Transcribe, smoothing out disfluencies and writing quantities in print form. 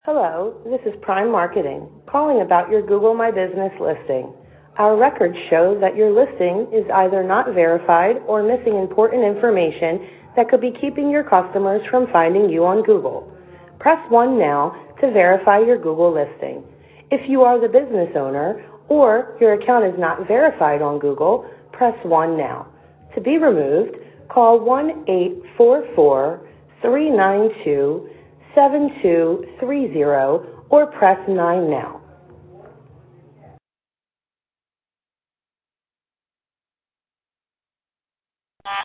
Hello, this is Prime Marketing, calling about your Google My Business listing. Our records show that your listing is either not verified or missing important information that could be keeping your customers from finding you on Google. Press 1 now to verify your Google listing. If you are the business owner or your account is not verified on Google, press 1 now. To be removed, call 1-844-392-7230 or press 9 now.